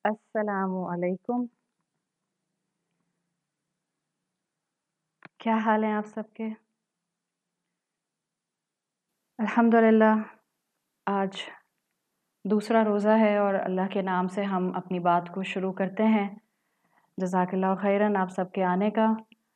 अस्सलामु अलैकुम। क्या हाल है आप सबके? अल्हम्दुलिल्लाह आज दूसरा रोज़ा है और अल्लाह के नाम से हम अपनी बात को शुरू करते हैं। जज़ाकल्लाहु खैरन आप सबके आने का।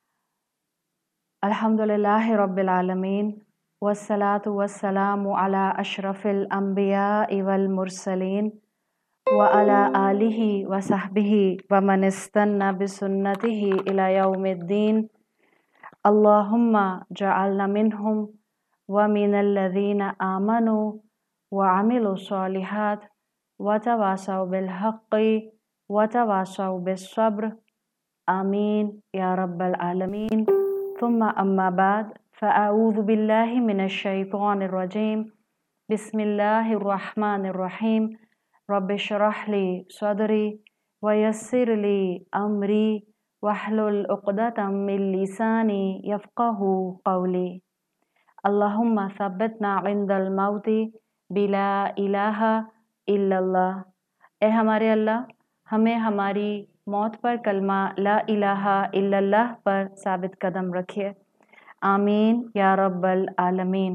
अल्हम्दुलिल्लाहि रब्बिल आलमीन वस्सलातु वस्सलामु अला अशरफिल अंबियाइ वल मुरसलीन व अला आलिहि व सहबिहि व मन इस्तन्ना बिसुन्नतिहि इला यौमिद्दीन। अल्लाहुम्मा जअलना मिनहुम व मिनल्लज़ीना आमनु व अमिलु स्वालिहात व तवासौ बिल हक़्क़ि व तवासौ बिस्सब्र। आमीन या रब्बल आलमीन। थुम्मा अम्मा बाद फ़अऊज़ु बिल्लाहि मिनश शैतानिर रजीम। बिस्मिल्लाहिर रहमानिर रहीम। रब्बिश्रह ली सदरी व यस्सिर ली अमरी वहलुल उक़दतम मिन लिसानी यफ़क़हू क़ौली। अल्लाहुम्मा सब्बितना इंदल मौती बिला इलाहा इल्लल्लाह। ए हमारे अल्लाह, हमें हमारी मौत पर कलमा ला इलाहा इल्लल्लाह पर साबित कदम रखिए। आमीन या रब्बल आलमीन।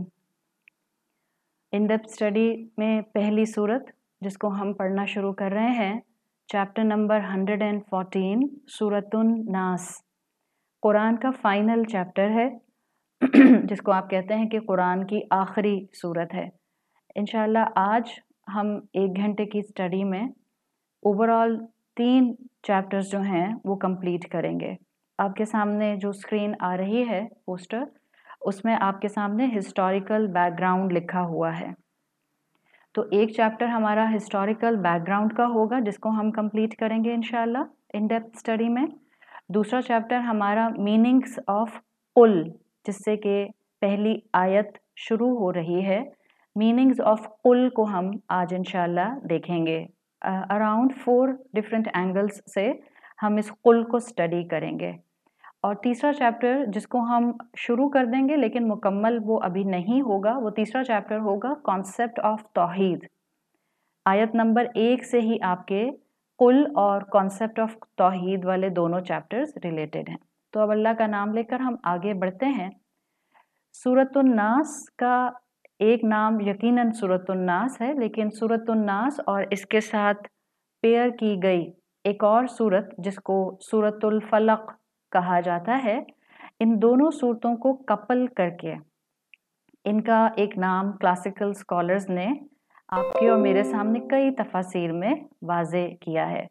इन डेप्थ स्टडी में पहली सूरत जिसको हम पढ़ना शुरू कर रहे हैं, चैप्टर नंबर 114 सूरतुन नास, कुरान का फाइनल चैप्टर है जिसको आप कहते हैं कि कुरान की आखिरी सूरत है। इंशाल्लाह आज हम 1 घंटे की स्टडी में ओवरऑल 3 चैप्टर्स जो हैं वो कंप्लीट करेंगे। आपके सामने जो स्क्रीन आ रही है पोस्टर, उसमें आपके सामने हिस्टोरिकल बैकग्राउंड लिखा हुआ है। तो एक चैप्टर हमारा हिस्टोरिकल बैकग्राउंड का होगा जिसको हम कंप्लीट करेंगे इंशाल्लाह इन डेप्थ स्टडी में। दूसरा चैप्टर हमारा मीनिंग्स ऑफ कुल, जिससे कि पहली आयत शुरू हो रही है। मीनिंग्स ऑफ कुल को हम आज इंशाल्लाह देखेंगे। अराउंड 4 डिफरेंट एंगल्स से हम इस कुल को स्टडी करेंगे। और तीसरा चैप्टर जिसको हम शुरू कर देंगे लेकिन मुकम्मल वो अभी नहीं होगा, वो तीसरा चैप्टर होगा कॉन्सेप्ट ऑफ तौहीद। आयत नंबर 1 से ही आपके कुल और कॉन्सेप्ट ऑफ तौहीद वाले दोनों चैप्टर्स रिलेटेड हैं। तो अब अल्लाह का नाम लेकर हम आगे बढ़ते हैं। सूरतुन नास का एक नाम यकीनन सूरतुन नास है, लेकिन सूरतुन नास और इसके साथ पेयर की गई एक और सूरत जिसको सूरतुल फलक कहा जाता है, इन दोनों सूरतों को कपल करके इनका एक नाम क्लासिकल स्कॉलर्स ने आपके और मेरे सामने कई तफसीर में वाज़े किया है।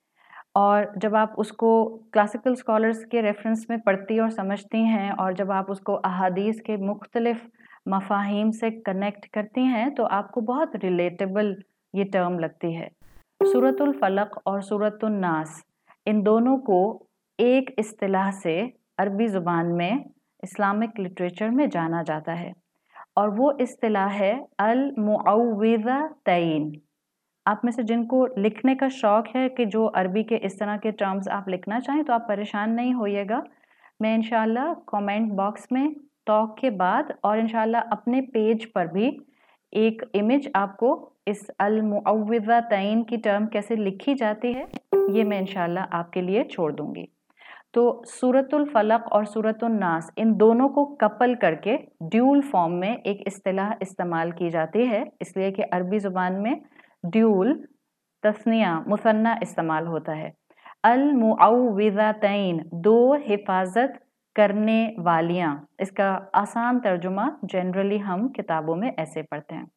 और जब आप उसको क्लासिकल स्कॉलर्स के रेफरेंस में पढ़ती और समझती हैं और जब आप उसको अहादीस के मुख्तलिफ मफाहिम से कनेक्ट करती हैं तो आपको बहुत रिलेटेबल ये टर्म लगती है। सूरतुल फलक और सूरतुन नास, इन दोनों को एक इस्तिलाह से अरबी ज़ुबान में इस्लामिक लिटरेचर में जाना जाता है और वो इस्तिलाह है अल मुअव्विज़तैन। आप में से जिनको लिखने का शौक़ है कि जो अरबी के इस तरह के टर्म्स आप लिखना चाहें तो आप परेशान नहीं होइएगा। मैं इंशाल्लाह कमेंट बॉक्स में टॉक के बाद और इंशाल्लाह अपने पेज पर भी एक इमेज आपको इस अल मुअव्विज़तैन की टर्म कैसे लिखी जाती है ये मैं इंशाल्लाह आपके लिए छोड़ दूंगी। तो सूरतुल फलक और सूरतुन नास, इन दोनों को कपल करके ड्यूल फॉर्म में एक इस्तिलाह इस्तेमाल की जाती है, इसलिए कि अरबी ज़ुबान में ड्यूल तस्निया मुसन्ना इस्तेमाल होता है। अल मुअव्विज़तैन, 2 हिफाजत करने वालियाँ। इसका आसान तर्जुमा जनरली हम किताबों में ऐसे पढ़ते हैं।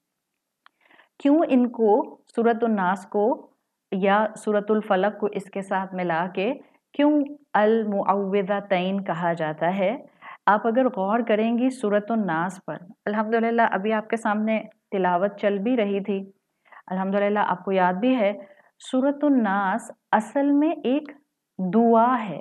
क्यों इनको सूरतुन नास को या सूरतुल फलक को इसके साथ मिला के क्यों अल मुअव्विज़तैन कहा जाता है? आप अगर गौर करेंगी सूरतुन नास पर, अल्हम्दुलिल्लाह अभी आपके सामने तिलावत चल भी रही थी, अल्हम्दुलिल्लाह आपको याद भी है, सूरतुन नास असल में एक दुआ है।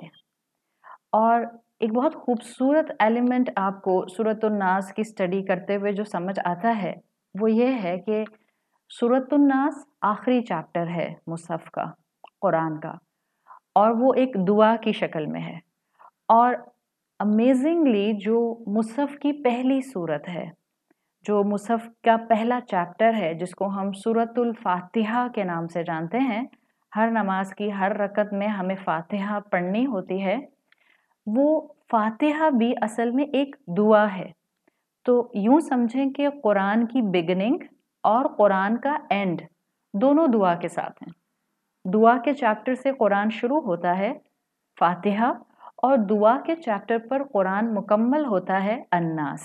और एक बहुत खूबसूरत एलिमेंट आपको सूरतुन नास की स्टडी करते हुए जो समझ आता है वो ये है कि सूरतुन नास आखिरी चैप्टर है मुसहफ का, कुरान का, और वो एक दुआ की शक्ल में है। और अमेजिंगली जो मुसहफ की पहली सूरत है, जो मुसहफ का पहला चैप्टर है जिसको हम सूरतुल फातिहा के नाम से जानते हैं, हर नमाज की हर रकत में हमें फातिहा पढ़नी होती है, वो फातिहा भी असल में एक दुआ है। तो यूं समझें कि कुरान की बिगिनिंग और कुरान का एंड दोनों दुआ के साथ हैं। दुआ के चैप्टर से कुरान शुरू होता है फातिहा, और दुआ के चैप्टर पर कुरान मुकम्मल होता है अन्नास।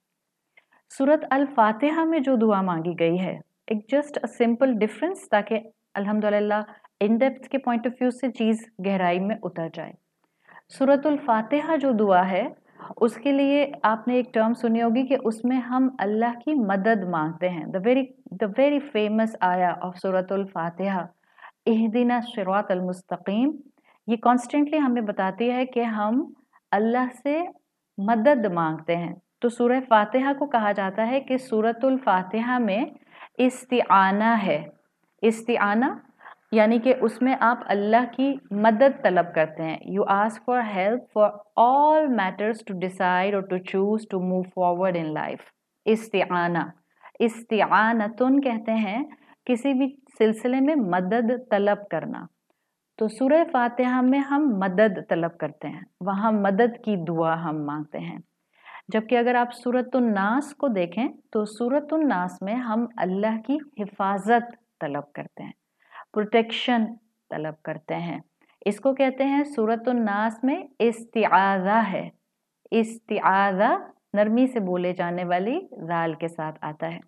सूरत अल फातिहा में जो दुआ मांगी गई है, एक जस्ट अ सिंपल डिफरेंस, ताकि अल्हम्दुलिल्लाह इन डेप्थ के पॉइंट ऑफ व्यू से चीज़ गहराई में उतर जाए। सूरतुल फातिहा जो दुआ है, उसके लिए आपने एक टर्म सुनी होगी कि उसमें हम अल्लाह की मदद मांगते हैं। द वेरी फेमस आया ऑफ सूरतुल फातिहा, इहदिना सिरातल मुस्तकीम, ये कॉन्स्टेंटली हमें बताती है कि हम अल्लाह से मदद मांगते हैं। तो सूरह फातिहा को कहा जाता है कि सूरतुल फातिहा में इस्तिआना है। इस्तिआना यानी कि उसमें आप अल्लाह की मदद तलब करते हैं। You ask for help for all matters to decide और to choose to move forward in life. इस्तिआना, इस्तिआनतुन कहते हैं किसी भी सिलसिले में मदद तलब करना। तो सूरह फातिहा में हम मदद तलब करते हैं, वहाँ मदद की दुआ हम मांगते हैं। जबकि अगर आप सूरतुन नास को देखें तो सूरतुन नास में हम अल्लाह की हिफाजत तलब करते हैं, प्रोटेक्शन तलब करते हैं। इसको कहते हैं सूरतुन नास में इस्तिआज़ा है। इस्तिआज़ा नरमी से बोले जाने वाली जाल के साथ आता है।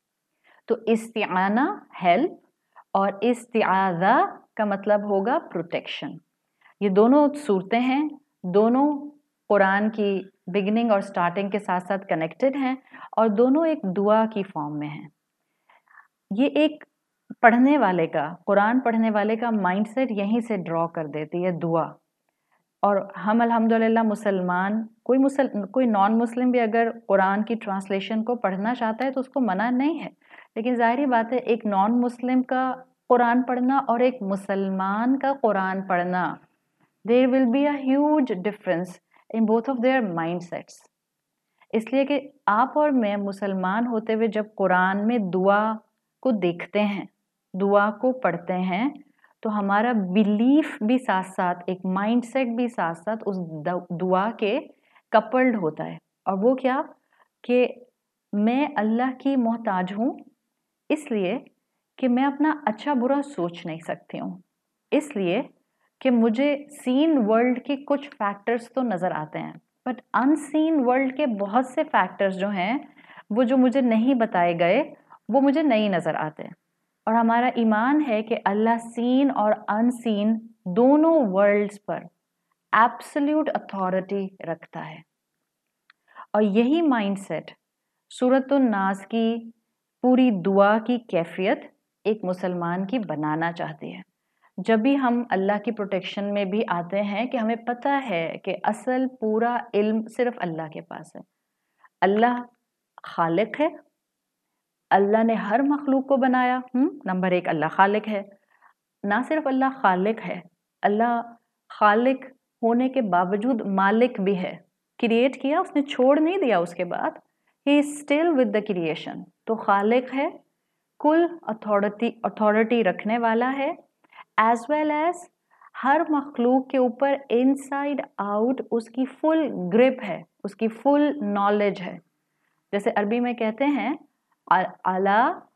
तो इस्तिआना हेल्प और इस्तिआज़ा का मतलब होगा प्रोटेक्शन। ये दोनों सूरतें हैं, दोनों कुरान की बिगिनिंग और स्टार्टिंग के साथ साथ कनेक्टेड हैं, और दोनों एक दुआ की फॉर्म में हैं। ये एक पढ़ने वाले का, कुरान पढ़ने वाले का माइंडसेट यहीं से ड्रॉ कर देती है दुआ। और हम अल्हम्दुलिल्लाह मुसलमान, कोई नॉन मुस्लिम भी अगर कुरान की ट्रांसलेशन को पढ़ना चाहता है तो उसको मना नहीं है, लेकिन ज़ाहिर बात है एक नॉन मुस्लिम का कुरान पढ़ना और एक मुसलमान का कुरान पढ़ना, there will be a huge difference in both of their mindsets. इसलिए कि आप और मैं मुसलमान होते हुए जब कुरान में दुआ को देखते हैं, दुआ को पढ़ते हैं, तो हमारा बिलीफ भी साथ साथ, एक माइंडसेट भी साथ साथ उस दुआ के कपल्ड होता है। और वो क्या, कि मैं अल्लाह की मोहताज हूँ, इसलिए कि मैं अपना अच्छा बुरा सोच नहीं सकती हूँ, इसलिए कि मुझे सीन वर्ल्ड के कुछ फैक्टर्स तो नज़र आते हैं, बट अनसीन वर्ल्ड के बहुत से फैक्टर्स जो हैं, वो जो मुझे नहीं बताए गए, वो मुझे नहीं नज़र आते। और हमारा ईमान है कि अल्लाह सीन और अनसीन दोनों वर्ल्ड्स पर एब्सोल्यूट अथॉरिटी रखता है। और यही माइंडसेट सूरतुन नास की पूरी दुआ की कैफियत एक मुसलमान की बनाना चाहती है। जब भी हम अल्लाह की प्रोटेक्शन में भी आते हैं कि हमें पता है कि असल पूरा इल्म सिर्फ अल्लाह के पास है। अल्लाह खालिक है, अल्लाह ने हर मखलूक को बनाया। नंबर एक, अल्लाह खालिक है। ना सिर्फ अल्लाह खालिक है, अल्लाह खालिक होने के बावजूद मालिक भी है। क्रिएट किया, उसने छोड़ नहीं दिया उसके बाद, he is still with the creation. तो खालिक है, कुल अथॉरिटी रखने वाला है, एज वेल एज हर मखलूक के ऊपर इनसाइड आउट उसकी फुल ग्रिप है, उसकी फुल नॉलेज है। जैसे अरबी में कहते हैं अला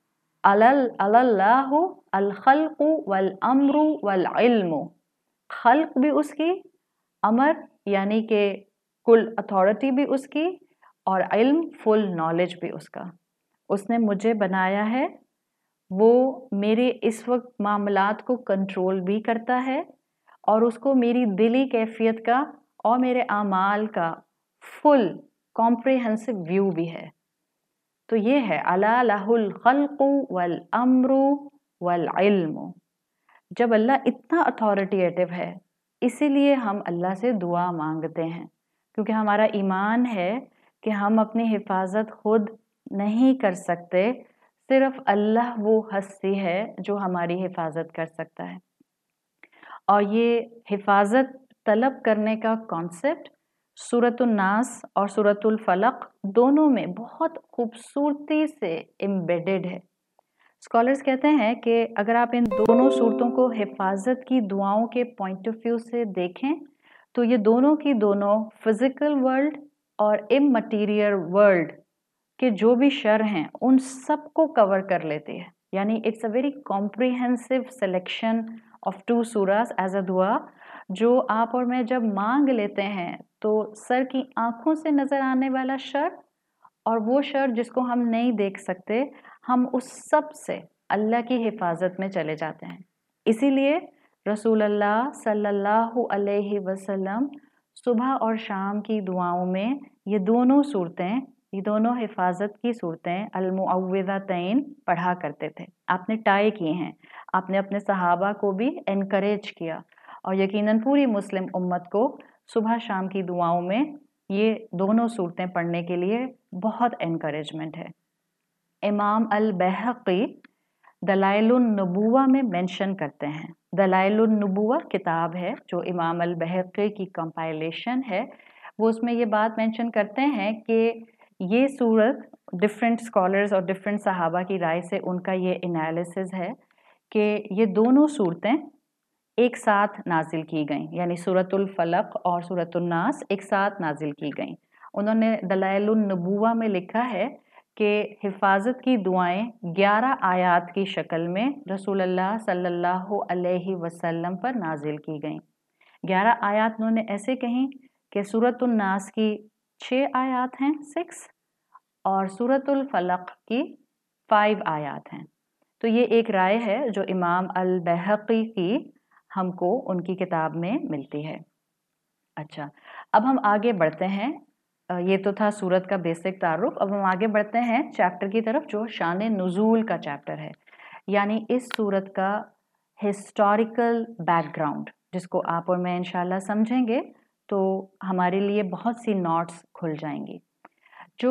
अल्लाहु अल खल्क़ु वल अम्रु वल इल्मु, खल्क भी उसकी, अमर यानी कि कुल अथॉरिटी भी उसकी, और इल्म फुल नॉलेज भी उसका। उसने मुझे बनाया है, वो मेरे इस वक्त मामलात को कंट्रोल भी करता है, और उसको मेरी दिली कैफियत का और मेरे आमाल का फुल कॉम्प्रिहेंसिव व्यू भी है। तो ये है अला लहुल खल्क़ु वल अम्रु वल इल्मु। जब अल्लाह इतना अथॉरिटेटिव है, इसीलिए हम अल्लाह से दुआ मांगते हैं, क्योंकि हमारा ईमान है कि हम अपनी हिफाजत खुद नहीं कर सकते, सिर्फ अल्लाह वो हस्ती है जो हमारी हिफाजत कर सकता है। और ये हिफाजत तलब करने का कॉन्सेप्ट सूरतुन नास और सूरतुल फलक दोनों में बहुत खूबसूरती से एम्बेडेड है। स्कॉलर्स कहते हैं कि अगर आप इन दोनों सूरतों को हिफाजत की दुआओं के पॉइंट ऑफ व्यू से देखें तो ये दोनों की दोनों फिजिकल वर्ल्ड और इममटीरियल वर्ल्ड के जो भी शर हैं उन सबको कवर कर लेती है। यानी it's a very comprehensive selection of 2 सूरास एज अ दुआ, जो आप और मैं जब मांग लेते हैं तो सर की आंखों से नजर आने वाला शर और वो शर जिसको हम नहीं देख सकते, हम उस सब से अल्लाह की हिफाजत में चले जाते हैं। इसीलिए रसूल अल्लाह सल्लल्लाहु अलैहि वसल्लम सुबह और शाम की दुआओं में ये दोनों सूरतें, ये दोनों हिफाजत की सूरतें अल-मुअव्विज़तैन पढ़ा करते थे। आपने ट्राई किए हैं, आपने अपने सहाबा को भी एनकरेज किया और यकीनन पूरी मुस्लिम उम्मत को सुबह शाम की दुआओं में ये दोनों सूरतें पढ़ने के लिए बहुत एनकरेजमेंट है। इमाम अल बैहक़ी दलाइलुन नबुवा में मेंशन करते हैं। दलाइलुन नबुवा किताब है जो इमाम अल बैहक़ी की कंपाइलेशन है, वो उसमें ये बात मेंशन करते हैं कि ये सूरत डिफरेंट स्कॉलर्स और डिफरेंट सहाबा की राय से उनका ये एनालिसिस है कि ये दोनों सूरतें एक साथ नाजिल की गईं, यानी सूरतुल फलक और सूरतुल नास एक साथ नाजिल की गईं। उन्होंने दलाइलुन नबुवा में लिखा है कि हिफाजत की दुआएं 11 आयात की शक्ल में रसूलुल्लाह सल्लल्लाहु अलैहि वसल्लम पर नाजिल की गईं। 11 आयात उन्होंने ऐसे कहीं कि सूरतुल नास की 6 आयात हैं 6 और सूरतुल फलक की 5 आयात हैं। तो ये एक राय है जो इमाम अल बैहक़ी की हमको उनकी किताब में मिलती है। अच्छा, अब हम आगे बढ़ते हैं। ये तो था सूरत का बेसिक तारुफ। अब हम आगे बढ़ते हैं चैप्टर की तरफ जो शान नुज़ूल का चैप्टर है, यानी इस सूरत का हिस्टोरिकल बैकग्राउंड, जिसको आप और मैं इंशाल्लाह समझेंगे तो हमारे लिए बहुत सी नॉट्स खुल जाएंगी। जो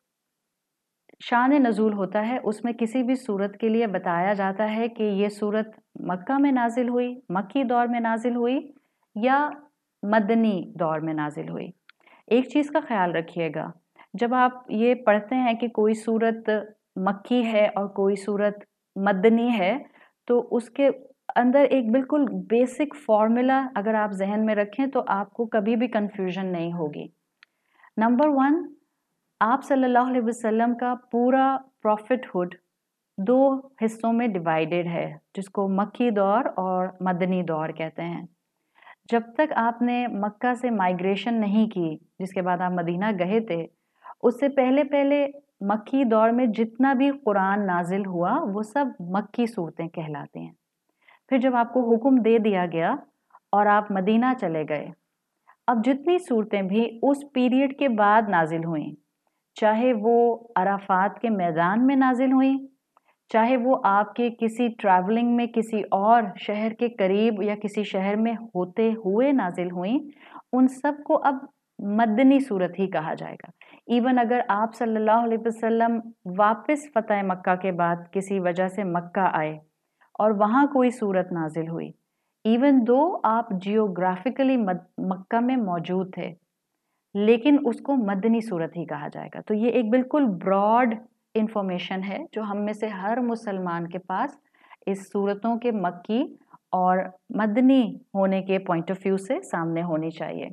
शान नज़ूल होता है उसमें किसी भी सूरत के लिए बताया जाता है कि ये सूरत मक्का में नाजिल हुई, मक्की दौर में नाजिल हुई या मदनी दौर में नाजिल हुई। एक चीज़ का ख्याल रखिएगा, जब आप ये पढ़ते हैं कि कोई सूरत मक्की है और कोई सूरत मदनी है तो उसके अंदर एक बिल्कुल बेसिक फॉर्मूला अगर आप जहन में रखें तो आपको कभी भी कंफ्यूजन नहीं होगी। नंबर 1, आप सल्लल्लाहु अलैहि वसल्लम का पूरा प्रॉफिटहुड 2 हिस्सों में डिवाइडेड है, जिसको मक्की दौर और मदनी दौर कहते हैं। जब तक आपने मक्का से माइग्रेशन नहीं की, जिसके बाद आप मदीना गए थे, उससे पहले पहले मक्की दौर में जितना भी कुरान नाजिल हुआ वो सब मक्की सूरतें कहलाती हैं। फिर जब आपको हुक्म दे दिया गया और आप मदीना चले गए, अब जितनी सूरतें भी उस पीरियड के बाद नाजिल हुई, चाहे वो अराफात के मैदान में नाजिल हुई, चाहे वो आपके किसी ट्रैवलिंग में किसी और शहर के करीब या किसी शहर में होते हुए नाजिल हुई, उन सब को अब मदनी सूरत ही कहा जाएगा। इवन अगर आप सल्लल्लाहु अलैहि वसल्लम वापस फतह मक्का के बाद किसी वजह से मक्का आए और वहाँ कोई सूरत नाजिल हुई, इवन दो आप जियोग्राफिकली मक्का में मौजूद थे, लेकिन उसको मदनी सूरत ही कहा जाएगा। तो ये एक बिल्कुल ब्रॉड इंफॉर्मेशन है जो हम में से हर मुसलमान के पास इस सूरतों के मक्की और मदनी होने के पॉइंट ऑफ व्यू से सामने होनी चाहिए।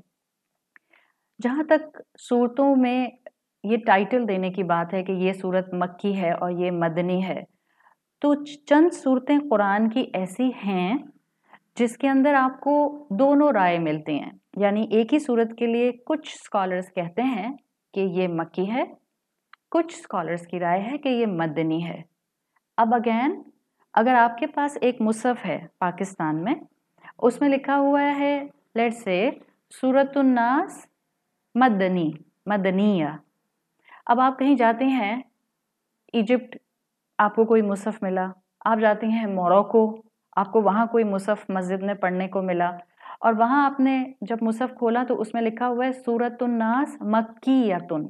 जहाँ तक सूरतों में ये टाइटल देने की बात है कि ये सूरत मक्की है और ये मदनी है, तो चंद सूरतें कुरान की ऐसी हैं जिसके अंदर आपको दोनों राय मिलती हैं। यानी एक ही सूरत के लिए कुछ स्कॉलर्स कहते हैं कि ये मक्की है, कुछ स्कॉलर्स की राय है कि ये मदनी है। अब अगेन अगर आपके पास एक मुसहफ है पाकिस्तान में, उसमें लिखा हुआ है लेट्स से सूरतुन नास मदनी, मदनिया। अब आप कहीं जाते हैं, इजिप्ट आपको कोई मुसहफ मिला, आप जाते हैं मोरक्को, आपको वहाँ कोई मुसहफ मस्जिद में पढ़ने को मिला और वहाँ आपने जब मुसहफ खोला तो उसमें लिखा हुआ है सूरतुन नास मक्कियतुन।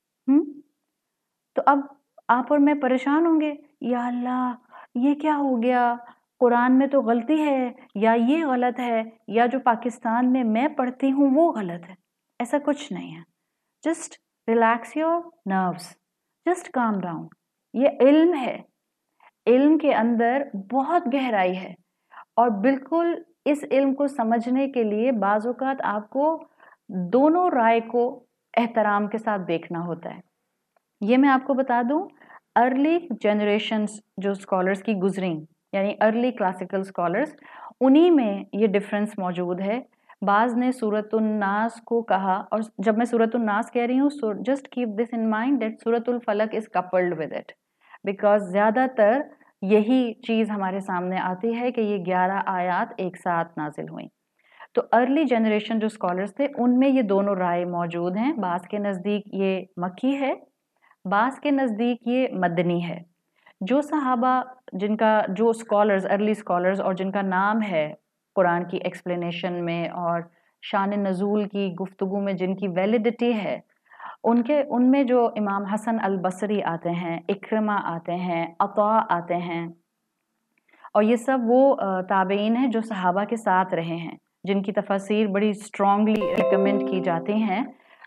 तो अब आप और मैं परेशान होंगे, या अल्लाह ये क्या हो गया, कुरान में तो गलती है या ये गलत है या जो पाकिस्तान में मैं पढ़ती हूँ वो गलत है। ऐसा कुछ नहीं है। Just relax your nerves, just calm down. ये इल्म है, علم کے اندر بہت گہرائی ہے، اور بالکل اس علم کو سمجھنے کے لیے بعض اوقات آپ کو دونوں رائے کو احترام کے ساتھ دیکھنا ہوتا ہے۔ یہ میں آپ کو بتا دوں، ارلی جنریشنز جو اسکالرس کی گزریں، یعنی ارلی کلاسیکل اسکالرس، انہی میں یہ ڈفرینس موجود ہے۔ بعض نے سورۃ الناس کو کہا، اور جب میں سورۃ الناس کہہ رہی ہوں، just keep this in mind that سورۃ الفلق is coupled with it, because زیادہ تر یہی چیز ہمارے سامنے آتی ہے کہ یہ 11 آیات ایک ساتھ نازل ہوئیں۔ تو ارلی جنریشن جو اسکالرس تھے ان میں یہ دونوں رائے موجود ہیں، بعض کے نزدیک یہ مکی ہے، بعض کے نزدیک یہ مدنی ہے۔ جو صحابہ جو اسکالرز، ارلی اسکالرز، اور جن کا نام ہے قرآن کی ایکسپلینیشن میں اور شان نزول کی گفتگو میں جن کی ویلیڈیٹی ہے، ان میں جو امام حسن البصری آتے ہیں، اکرمہ آتے ہیں، عطا آتے ہیں، اور یہ سب وہ تابعین ہیں جو صحابہ کے ساتھ رہے ہیں، جن کی تفاسیر بڑی اسٹرانگلی ریکمینڈ کی جاتی ہیں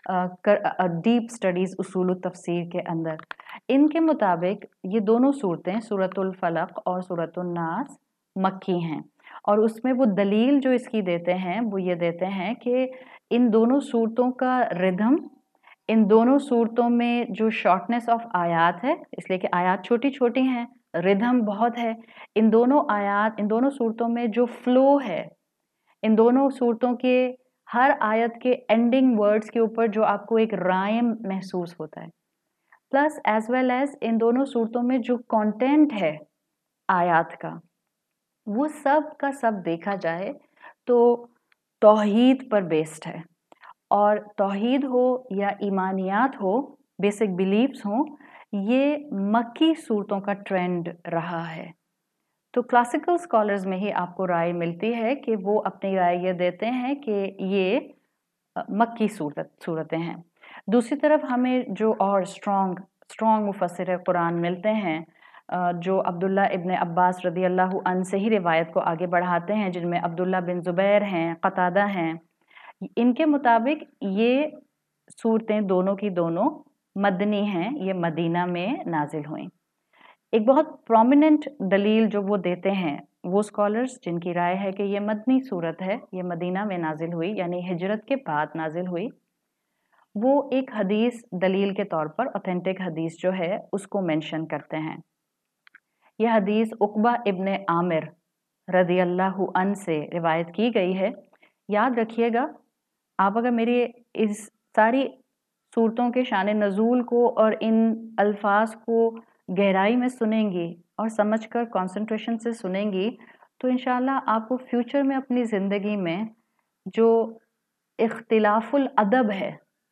ڈیپ سٹڈیز اصول التفسیر کے اندر۔ ان کے مطابق یہ دونوں صورتیں، سورۃ الفلق اور سورۃ الناس، مکی ہیں، اور اس میں وہ دلیل جو اس کی دیتے ہیں وہ یہ دیتے ہیں کہ ان دونوں صورتوں کا ردھم، ان دونوں صورتوں میں جو شارٹنیس آف آیات ہے، اس لیے کہ آیات چھوٹی چھوٹی ہیں، ردھم بہت ہے، ان دونوں صورتوں میں جو فلو ہے، ان دونوں صورتوں کے ہر آیت کے اینڈنگ ورڈز کے اوپر جو آپ کو ایک رائم محسوس ہوتا ہے، پلس ایز ویل ایز ان دونوں صورتوں میں جو کانٹینٹ ہے آیات کا، وہ سب کا سب دیکھا جائے تو توحید پر بیسڈ ہے، اور توحید ہو یا ایمانیات ہو، بیسک بلیفز ہوں، یہ مکی صورتوں کا ٹرینڈ رہا ہے۔ تو کلاسیکل اسکالرز میں ہی آپ کو رائے ملتی ہے کہ وہ اپنی رائے یہ دیتے ہیں کہ یہ مکی صورتیں ہیں۔ دوسری طرف ہمیں جو اور اسٹرانگ مفسر قرآن ملتے ہیں، جو عبداللہ ابن عباس رضی اللہ عنہ سے ہی روایت کو آگے بڑھاتے ہیں، جن میں عبداللہ بن زبیر ہیں، قتادہ ہیں، ان کے مطابق یہ صورتیں دونوں کی دونوں مدنی ہیں، یہ مدینہ میں نازل ہوئیں۔ ایک بہت پرومیننٹ دلیل جو وہ دیتے ہیں وہ اسکالرز جن کی رائے ہے کہ یہ مدنی صورت ہے، یہ مدینہ میں نازل ہوئی، یعنی ہجرت کے بعد نازل ہوئی، وہ ایک حدیث دلیل کے طور پر اوتھینٹک حدیث جو ہے اس کو مینشن کرتے ہیں۔ یہ حدیث عقبہ ابن عامر رضی اللہ عنہ سے روایت کی گئی ہے۔ یاد رکھیے گا، آپ اگر میری اس ساری صورتوں کے شان نزول کو اور ان الفاظ کو گہرائی میں سنیں گی اور سمجھ کر کنسنٹریشن سے سنیں گی تو انشاءاللہ آپ کو فیوچر میں اپنی زندگی میں جو اختلاف الادب ہے،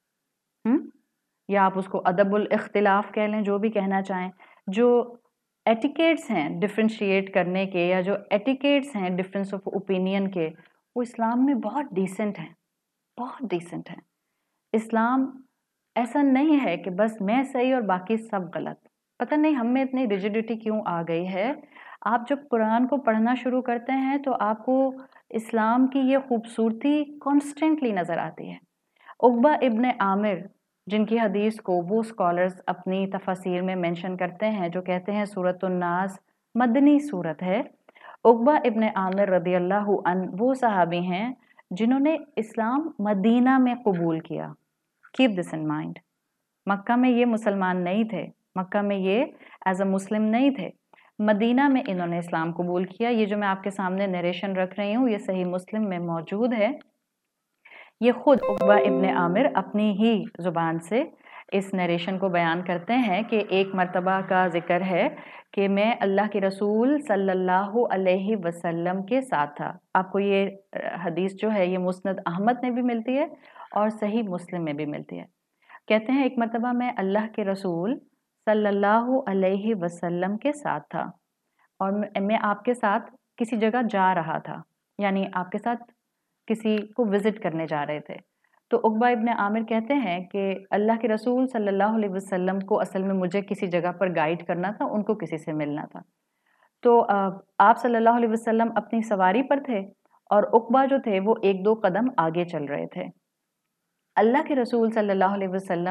یا آپ اس کو ادب الاختلاف کہہ لیں، جو بھی کہنا چاہیں، جو ایٹیکیٹس ہیں ڈفرینشیٹ کرنے کے، یا جو ایٹیکیٹس ہیں ڈفرینس آف اوپینین کے، وہ اسلام میں بہت ڈیسنٹ ہیں، بہت ڈیسنٹ ہیں۔ اسلام ایسا نہیں ہے کہ بس میں صحیح اور باقی سب غلط۔ پتہ نہیں ہم میں اتنی ریجیڈیٹی کیوں آ گئی ہے۔ آپ جب قرآن کو پڑھنا شروع کرتے ہیں تو آپ کو اسلام کی یہ خوبصورتی کانسٹنٹلی نظر آتی ہے۔ عقبہ ابن عامر جن کی حدیث کو وہ اسکالرز اپنی تفاسیر میں مینشن کرتے ہیں، جو کہتے ہیں سورۃ الناس مدنی صورت ہے، عقبہ ابن عامر رضی اللہ عنہ وہ صحابی ہیں جنہوں نے اسلام مدینہ میں قبول کیا۔ کیپ دس ان مائنڈ، مکہ میں یہ مسلمان نہیں تھے، مکہ میں یہ ایز اے مسلم نہیں تھے، مدینہ میں انہوں نے اسلام قبول کیا۔ یہ جو میں آپ کے سامنے نیریشن رکھ رہی ہوں، یہ صحیح مسلم میں موجود ہے۔ یہ خود عقبہ ابن عامر اپنی ہی زبان سے اس نیریشن کو بیان کرتے ہیں کہ ایک مرتبہ کا ذکر ہے کہ میں اللہ کے رسول صلی اللہ علیہ وسلم کے ساتھ تھا۔ آپ کو یہ حدیث جو ہے یہ مسند احمد میں بھی ملتی ہے اور صحیح مسلم میں بھی ملتی ہے۔ کہتے ہیں ایک مرتبہ میں اللہ کے رسول صلی اللہ علیہ وسلم کے ساتھ تھا، اور میں آپ کے ساتھ کسی جگہ جا رہا تھا، یعنی آپ کے ساتھ کسی کو وزٹ کرنے جا رہے تھے۔ تو عقبہ ابن عامر کہتے ہیں کہ اللہ کے رسول صلی اللہ علیہ وسلم کو اصل میں مجھے کسی جگہ پر گائیڈ کرنا تھا، ان کو کسی سے ملنا تھا۔ تو آپ صلی اللہ علیہ وسلم اپنی سواری پر تھے اور عقبہ جو تھے وہ ایک دو قدم آگے چل رہے تھے۔ اللہ کے رسول صلی اللہ علیہ وسلم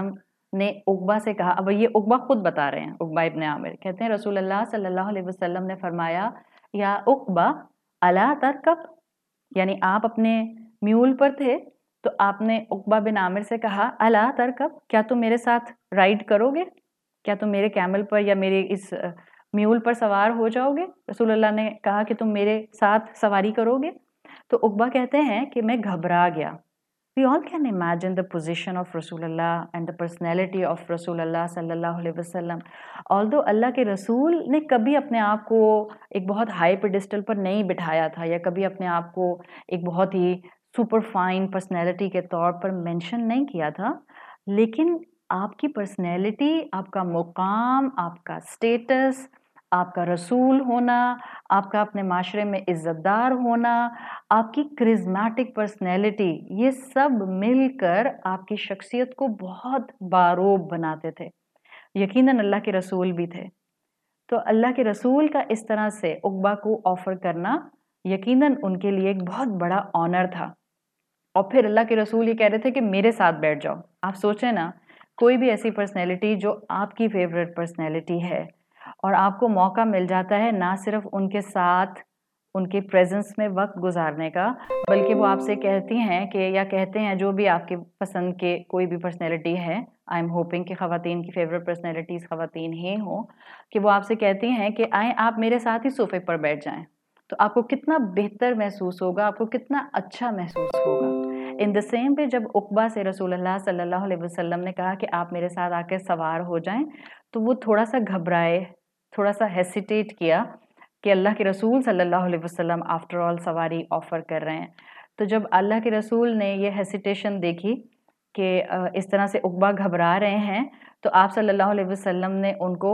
نے उक़बा से कहा, अब ये उक़बा खुद बता रहे हैं, उक़बा इब्न आमिर कहते हैं रसूल अल्लाह सल्लल्लाहु अलैहि वसल्लम ने फरमाया या उक़बा अला तरकब, यानी आप अपने म्यूल पर थे तो आपने उक़बा बिन आमिर से कहा अला तरकब, क्या तुम मेरे साथ राइड करोगे, क्या तुम मेरे कैमल पर या मेरे इस म्यूल पर सवार हो जाओगे। रसूल अल्लाह ने कहा कि तुम मेरे साथ सवारी करोगे। तो उक़बा कहते हैं कि मैं घबरा गया। We all can imagine the position of Rasulullah and the personality of Rasulullah sallallahu alaihi wasallam. Although अल्लाह के रसूल ने कभी अपने आप को एक बहुत हाई पेडिस्टल पर नहीं बिठाया था या कभी अपने आप को एक बहुत ही सुपर फाइन पर्सनैलिटी के तौर पर मेंशन नहीं किया था, लेकिन आपकी पर्सनैलिटी, आपका मुकाम, आपका स्टेटस, आपका रसूल होना, आपका अपने माशरे में इज़्ज़तदार होना, आपकी क्रिज़्मेटिक पर्सनैलिटी, ये सब मिलकर आपकी शख्सियत को बहुत बारोब बनाते थे। यकीनन अल्लाह के रसूल भी थे। तो अल्लाह के रसूल का इस तरह से उक़बा को ऑफ़र करना यकीनन उनके लिए एक बहुत बड़ा ऑनर था। और फिर अल्लाह के रसूल ये कह रहे थे कि मेरे साथ बैठ जाओ। आप सोचें ना, कोई भी ऐसी पर्सनैलिटी जो आपकी फ़ेवरेट पर्सनैलिटी है और आपको मौका मिल जाता है ना सिर्फ उनके साथ उनके प्रेजेंस में वक्त गुजारने का, बल्कि वो आपसे कहती हैं कि या कहते हैं जो भी आपके पसंद के कोई भी पर्सनैलिटी है, आई एम होपिंग कि ख़वातीन की फ़ेवरेट पर्सनैलिटीज़ ख़वातीन ही हों, कि वो आपसे कहती हैं कि आएँ आप मेरे साथ ही सोफ़े पर बैठ जाएँ। तो आपको कितना बेहतर महसूस होगा, आपको कितना अच्छा महसूस होगा। इन द सेम वे जब उक़बा से रसूलुल्लाह सल्लल्लाहु अलैहि वसल्लम ने कहा कि आप मेरे साथ आकर सवार हो जाएं, तो वो थोड़ा सा घबराए, थोड़ा सा हेसिटेट किया कि अल्लाह के रसूल सल्लल्लाहु अलैहि वसल्लम आफ्टर ऑल सवारी ऑफ़र कर रहे हैं। तो जब अल्लाह के रसूल ने ये हेसिटेशन देखी कि इस तरह से उक़बा घबरा रहे हैं, तो आप सल्लल्लाहु अलैहि वसल्लम ने उनको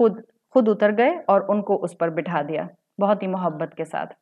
खुद उतर गए और उनको उस पर बिठा दिया बहुत ही मोहब्बत के साथ।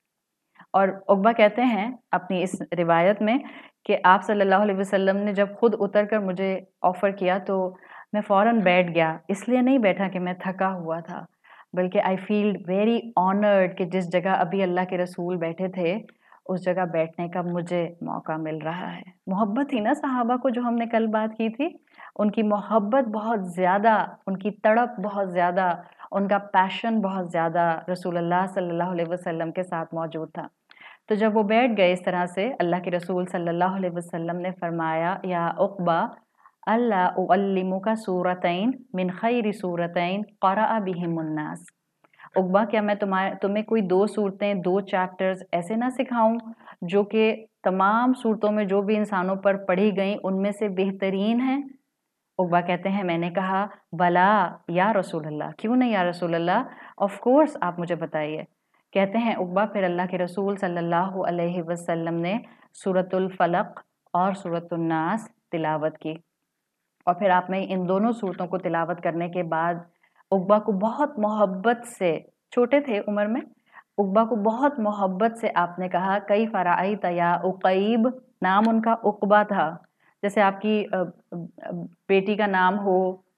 और उक़बा कहते हैं अपनी इस रिवायत में कि आप सल्लल्लाहु अलैहि वसल्लम ने जब खुद उतर कर मुझे ऑफ़र किया तो मैं फ़ौरन बैठ गया। इसलिए नहीं बैठा कि मैं थका हुआ था, बल्कि आई फ़ील वेरी ऑनर्ड कि जिस जगह अभी अल्लाह के रसूल बैठे थे, उस जगह बैठने का मुझे मौका मिल रहा है। मोहब्बत थी ना सहाबा को, जो हमने कल बात की थी, उनकी मोहब्बत बहुत ज़्यादा, उनकी तड़प बहुत ज़्यादा, उनका पैशन बहुत ज़्यादा रसूलुल्लाह सल्लल्लाहु अलैहि वसल्लम के साथ मौजूद था। तो जब वो बैठ गए इस तरह से, अल्लाह के रसूल सल्लल्लाहु अलैहि वसल्लम ने फरमाया या उक़बा अल्ला उअल्लिमुका सूरतैन मिन खैरि सूरतैन क़रअ बिहिमुन्नास। उक़बा, क्या मैं तुम्हें कोई 2 सूरतें, 2 चैप्टर्स ऐसे ना सिखाऊं जो कि तमाम सूरतों में जो भी इंसानों पर पढ़ी गई उनमें से बेहतरीन हैं। उक़बा कहते हैं मैंने कहा बला या रसूल अल्लाह, क्यों नहीं या रसूल अल्लाह, ऑफ कोर्स आप मुझे बताइए। कहते हैं उक़बा फिर अल्लाह के रसूल सल्लल्लाहु अलैहि वसल्लम ने सूरतुल फलक और सूरतुन नास तिलावत की। और फिर आपने इन दोनों सूरतों को तिलावत करने के बाद उक़बा को बहुत मोहब्बत से, छोटे थे उम्र में, उक़बा को बहुत मोहब्बत से आपने कहा कई फ़राइत या उक़ैब, नाम उनका उक़बा था। जैसे आपकी बेटी का नाम हो,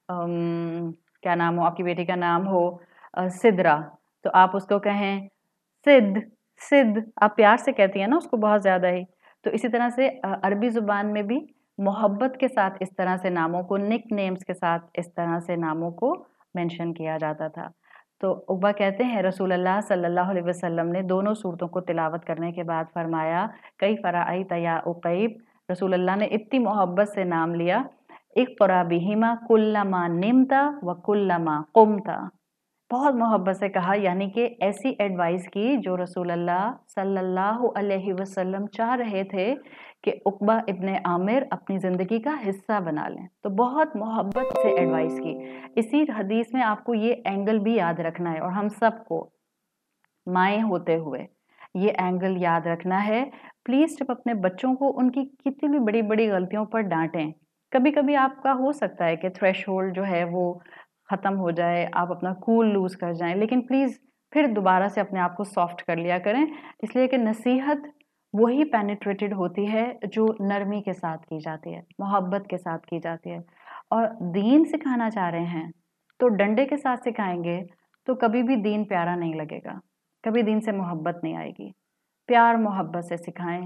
क्या नाम हो आपकी बेटी का नाम हो सिद्रा, तो आप उसको कहें सिद्ध, सिद्ध आप प्यार से कहती हैं ना उसको बहुत ज़्यादा ही। तो इसी तरह से अरबी ज़ुबान में भी मोहब्बत के साथ इस तरह से नामों को, निक नेम्स के साथ इस तरह से नामों को मेंशन किया जाता था। तो उक़बा कहते हैं रसूलुल्लाह सल्लल्लाहु अलैहि वसल्लम ने दोनों सूरतों को तिलावत करने के बाद फरमाया कई फ़राइत या उक़ैब, रसूलुल्लाह ने इतनी मोहब्बत से नाम लिया इक़रा बिहिमा कुल्लमा निमता व कुल्लमा क़ुमता, बहुत मोहब्बत से कहा, यानी कि ऐसी एडवाइस की जो रसूलुल्लाह सल्लल्लाहु अलैहि वसल्लम चाह रहे थे कि उक़बा इब्न आमिर अपनी ज़िंदगी का हिस्सा बना लें। तो बहुत मोहब्बत से एडवाइस की। इसी हदीस में आपको ये एंगल भी याद रखना है और हम सबको माएँ होते हुए ये एंगल याद रखना है। प्लीज़ जब अपने बच्चों को उनकी कितनी भी बड़ी-बड़ी गलतियों पर डाँटें। कभी-कभी आपका हो सकता है कि थ्रेशोल्ड जो है वो ख़त्म हो जाए, आप अपना कूल लूज़ कर जाएँ, लेकिन प्लीज़ फिर दोबारा से अपने आप को सॉफ्ट कर लिया करें। इसलिए कि नसीहत वही पेनिट्रेटेड होती है जो नरमी के साथ की जाती है, मोहब्बत के साथ की जाती है। और दीन सिखाना चाह रहे हैं तो डंडे के साथ सिखाएँगे तो कभी भी दीन प्यारा नहीं लगेगा, कभी दीन से मोहब्बत नहीं आएगी। प्यार मोहब्बत से सिखाएं,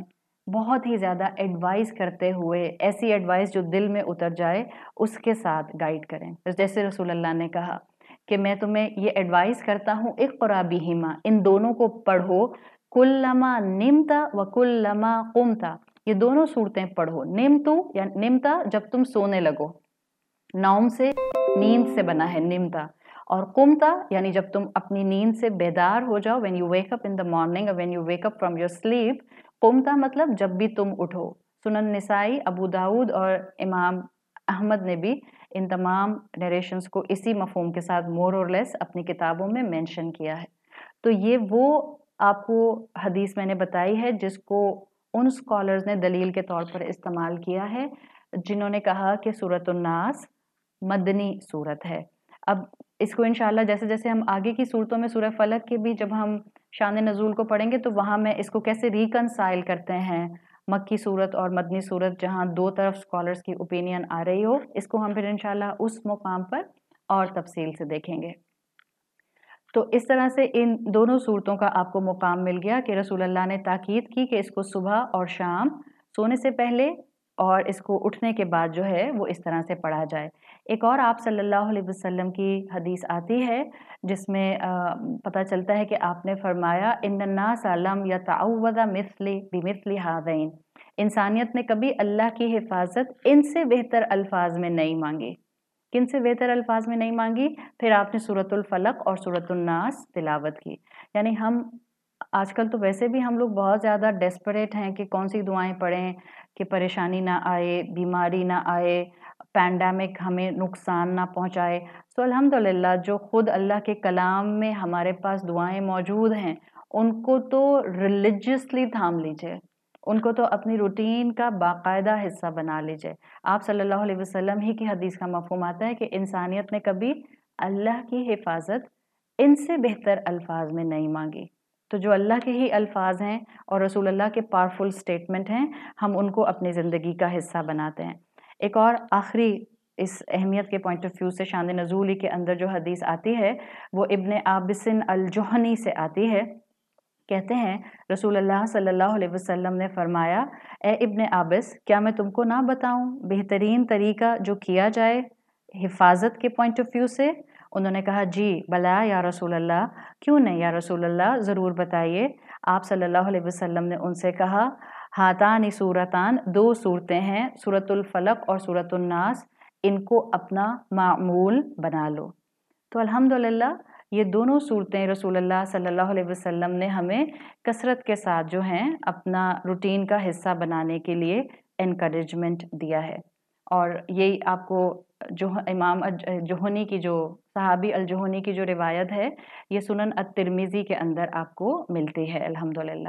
بہت ہی زیادہ ایڈوائز کرتے ہوئے، ایسی ایڈوائز جو دل میں اتر جائے اس کے ساتھ گائیڈ کریں. جیسے رسول اللہ نے کہا کہ میں تمہیں یہ ایڈوائز کرتا ہوں اقرا بہما، ان دونوں کو پڑھو، کلما نمتا و کلما قمتا، یہ دونوں صورتیں پڑھو. نمتو یا نمتا جب تم سونے لگو، نوم سے نیند سے بنا ہے نمتا، اور قمتا یعنی جب تم اپنی نیند سے بیدار ہو جاؤ، when you wake up in the morning or when you wake up from your sleep. قمتا مطلب جب بھی تم اٹھو. سنن نسائی، ابو داؤد اور امام احمد نے بھی ان تمام نیریشنز کو اسی مفہوم کے ساتھ مور اور لیس اپنی کتابوں میں مینشن کیا ہے. تو یہ وہ آپ کو حدیث میں نے بتائی ہے جس کو ان اسکالرز نے دلیل کے طور پر استعمال کیا ہے جنہوں نے کہا کہ سورۃ الناس مدنی صورت ہے. اب اس کو انشاءاللہ جیسے جیسے ہم آگے کی صورتوں میں سورہ فلق کے بھی جب ہم شان نزول کو پڑھیں گے تو وہاں میں اس کو کیسے ریکنسائل کرتے ہیں مکی صورت اور مدنی صورت، جہاں دو طرف اسکالرس کی اوپینین آ رہی ہو، اس کو ہم پھر انشاءاللہ اس مقام پر اور تفصیل سے دیکھیں گے. تو اس طرح سے ان دونوں صورتوں کا آپ کو مقام مل گیا کہ رسول اللہ نے تاکید کی کہ اس کو صبح اور شام سونے سے پہلے اور اس کو اٹھنے کے بعد جو ہے وہ اس طرح سے پڑھا جائے. ایک اور آپ صلی اللہ علیہ وسلم کی حدیث آتی ہے جس میں پتہ چلتا ہے کہ آپ نے فرمایا ان الناس لم یتعوذ مثلی بمثل ہذین، انسانیت نے کبھی اللہ کی حفاظت ان سے بہتر الفاظ میں نہیں مانگی. کن سے بہتر الفاظ میں نہیں مانگی؟ پھر آپ نے سورۃ الفلق اور سورۃ الناس تلاوت کی. یعنی ہم آج کل تو ویسے بھی ہم لوگ بہت زیادہ ڈیسپریٹ ہیں کہ کون سی دعائیں پڑھیں کہ پریشانی نہ آئے، بیماری نہ آئے، پینڈیمک ہمیں نقصان نہ پہنچائے. تو الحمدللہ جو خود اللہ کے کلام میں ہمارے پاس دعائیں موجود ہیں ان کو تو ریلیجیسلی تھام لیجئے، ان کو تو اپنی روٹین کا باقاعدہ حصہ بنا لیجئے. آپ صلی اللہ علیہ وسلم ہی کی حدیث کا مفہوم آتا ہے کہ انسانیت نے کبھی اللہ کی حفاظت ان سے بہتر الفاظ میں نہیں مانگی. تو جو اللہ کے ہی الفاظ ہیں اور رسول اللہ کے پاورفل سٹیٹمنٹ ہیں، ہم ان کو اپنی زندگی کا حصہ بناتے ہیں. ایک اور آخری اس اہمیت کے پوائنٹ آف ویو سے شان نزولی کے اندر جو حدیث آتی ہے وہ ابن عابس الجہنی سے آتی ہے. کہتے ہیں رسول اللہ صلی اللہ علیہ وسلم نے فرمایا، اے ابن عابس کیا میں تم کو نہ بتاؤں بہترین طریقہ جو کیا جائے حفاظت کے پوائنٹ آف ویو سے؟ انہوں نے کہا جی بلا یا رسول اللہ، کیوں نہیں یا رسول اللہ، ضرور بتائیے. آپ صلی اللہ علیہ وسلم نے ان سے کہا ہاتان صورتان، دو صورتیں ہیں، سورۃ الفلق اور سورۃ الناس، ان کو اپنا معمول بنا لو. تو الحمدللہ یہ دونوں صورتیں رسول اللہ صلی اللہ علیہ وسلم نے ہمیں کثرت کے ساتھ جو ہیں اپنا روٹین کا حصہ بنانے کے لیے انکریجمنٹ دیا ہے. اور یہی آپ کو جو امام جوہنی کی جو صحابی الجوہنی کی جو روایت ہے یہ سنن الترمذی کے اندر آپ کو ملتی ہے. الحمدللہ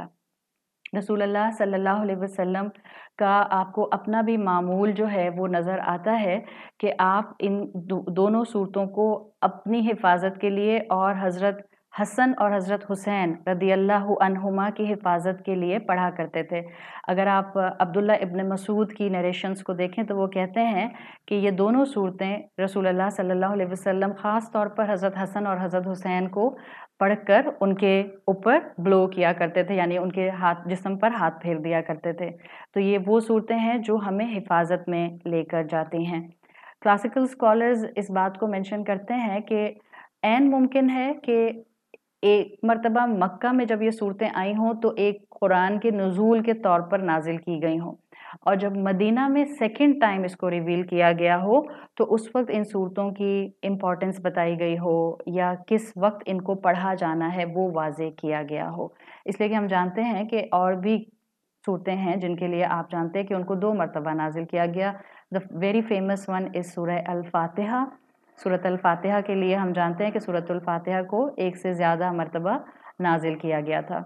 رسول اللہ صلی اللہ علیہ وسلم کا آپ کو اپنا بھی معمول جو ہے وہ نظر آتا ہے کہ آپ ان دونوں صورتوں کو اپنی حفاظت کے لیے اور حضرت حسن اور حضرت حسین رضی اللہ عنہما کی حفاظت کے لیے پڑھا کرتے تھے. اگر آپ عبداللہ ابن مسعود کی نیریشنز کو دیکھیں تو وہ کہتے ہیں کہ یہ دونوں صورتیں رسول اللہ صلی اللہ علیہ وسلم خاص طور پر حضرت حسن اور حضرت حسین کو پڑھ کر ان کے اوپر بلو کیا کرتے تھے، یعنی ان کے جسم پر ہاتھ پھیر دیا کرتے تھے. تو یہ وہ صورتیں ہیں جو ہمیں حفاظت میں لے کر جاتی ہیں. کلاسیکل اسکالرز اس بات کو مینشن کرتے ہیں کہ عین ممکن ہے کہ ایک مرتبہ مکہ میں جب یہ صورتیں آئی ہوں تو ایک قرآن کے نزول کے طور پر نازل کی گئی ہوں، اور جب مدینہ میں سیکنڈ ٹائم اس کو ریویل کیا گیا ہو تو اس وقت ان صورتوں کی امپورٹنس بتائی گئی ہو یا کس وقت ان کو پڑھا جانا ہے وہ واضح کیا گیا ہو. اس لیے کہ ہم جانتے ہیں کہ اور بھی صورتیں ہیں جن کے لیے آپ جانتے ہیں کہ ان کو 2 مرتبہ نازل کیا گیا. The very famous one is سورہ الفاتحہ. سورۃ الفاتحہ کے لیے ہم جانتے ہیں کہ سورۃ الفاتحہ کو 1 سے زیادہ مرتبہ نازل کیا گیا تھا.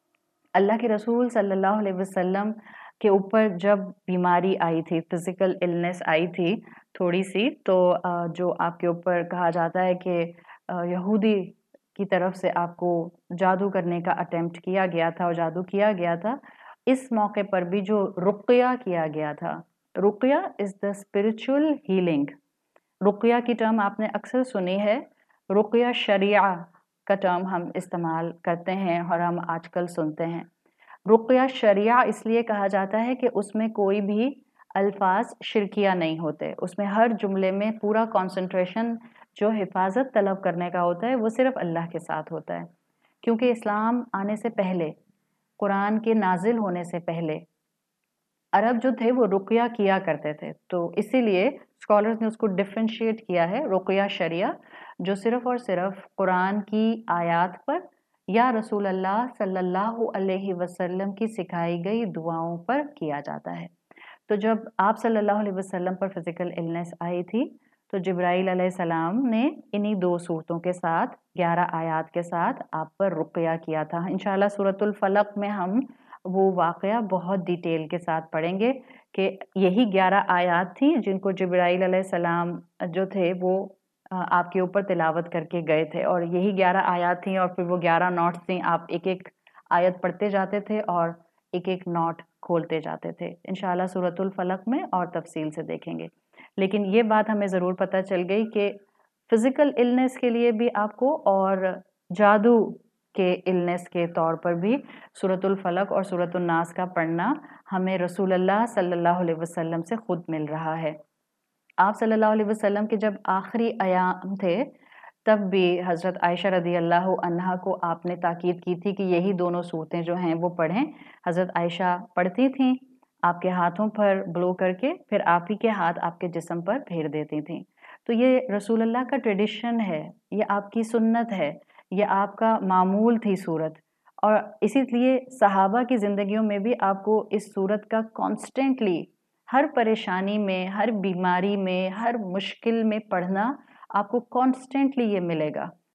اللہ کے رسول صلی اللہ علیہ وسلم کے اوپر جب بیماری آئی تھی، فزیکل النس آئی تھی تھوڑی سی، تو جو آپ کے اوپر کہا جاتا ہے کہ یہودی کی طرف سے آپ کو جادو کرنے کا اٹیمپٹ کیا گیا تھا اور جادو کیا گیا تھا، اس موقع پر بھی جو رقیہ کیا گیا تھا، رقیہ از دا اسپرچل ہیلنگ. رقیہ کی ٹرم آپ نے اکثر سنی ہے، رقیہ شریعہ کا ٹرم ہم استعمال کرتے ہیں اور ہم آج کل سنتے ہیں. رقیہ شریعہ اس لیے کہا جاتا ہے کہ اس میں کوئی بھی الفاظ شرکیہ نہیں ہوتے، اس میں ہر جملے میں پورا کنسنٹریشن جو حفاظت طلب کرنے کا ہوتا ہے وہ صرف اللہ کے ساتھ ہوتا ہے، کیونکہ اسلام آنے سے پہلے، قرآن کے نازل ہونے سے پہلے عرب جو تھے وہ رقیہ کیا کرتے تھے، تو اسی لیے اسکالرز نے اس کو ڈفرینشیٹ کیا ہے رقیہ شریعہ، جو صرف اور صرف قرآن کی آیات پر یا رسول اللہ صلی اللہ علیہ وسلم کی سکھائی گئی دعاؤں پر کیا جاتا ہے۔ تو جب آپ صلی اللہ علیہ وسلم پر فزیکل النس آئی تھی تو جبرائیل علیہ السلام نے انہی 2 صورتوں کے ساتھ 11 آیات کے ساتھ آپ پر رقیہ کیا تھا۔ انشاءاللہ سورۃ الفلق میں ہم وہ واقعہ بہت ڈیٹیل کے ساتھ پڑھیں گے کہ یہی 11 آیات تھیں جن کو جبرائیل علیہ السلام جو تھے وہ آپ کے اوپر تلاوت کر کے گئے تھے، اور یہی 11 آیات تھیں اور پھر وہ 11 نوٹس تھیں، آپ ایک ایک آیت پڑھتے جاتے تھے اور ایک ایک نوٹ کھولتے جاتے تھے۔ انشاءاللہ سورۃ الفلق میں اور تفصیل سے دیکھیں گے، لیکن یہ بات ہمیں ضرور پتہ چل گئی کہ فزیکل النس کے لیے بھی آپ کو اور جادو کے النس کے طور پر بھی سورۃ الفلق اور سورۃ الناس کا پڑھنا ہمیں رسول اللہ صلی اللہ علیہ وسلم سے خود مل رہا ہے۔ آپ صلی اللہ علیہ وسلم کے جب آخری ایام تھے تب بھی حضرت عائشہ رضی اللہ عنہا کو آپ نے تاکید کی تھی کہ یہی دونوں صورتیں جو ہیں وہ پڑھیں۔ حضرت عائشہ پڑھتی تھیں آپ کے ہاتھوں پر بلو کر کے، پھر آپ ہی کے ہاتھ آپ کے جسم پر پھیر دیتی تھیں۔ تو یہ رسول اللہ کا ٹریڈیشن ہے، یہ آپ کی سنت ہے، یہ آپ کا معمول تھی صورت، اور اسی لیے صحابہ کی زندگیوں میں بھی آپ کو اس صورت کا کانسٹنٹلی ہر پریشانی میں، ہر بیماری میں، ہر مشکل میں پڑھنا آپ کو کانسٹنٹلی یہ ملے گا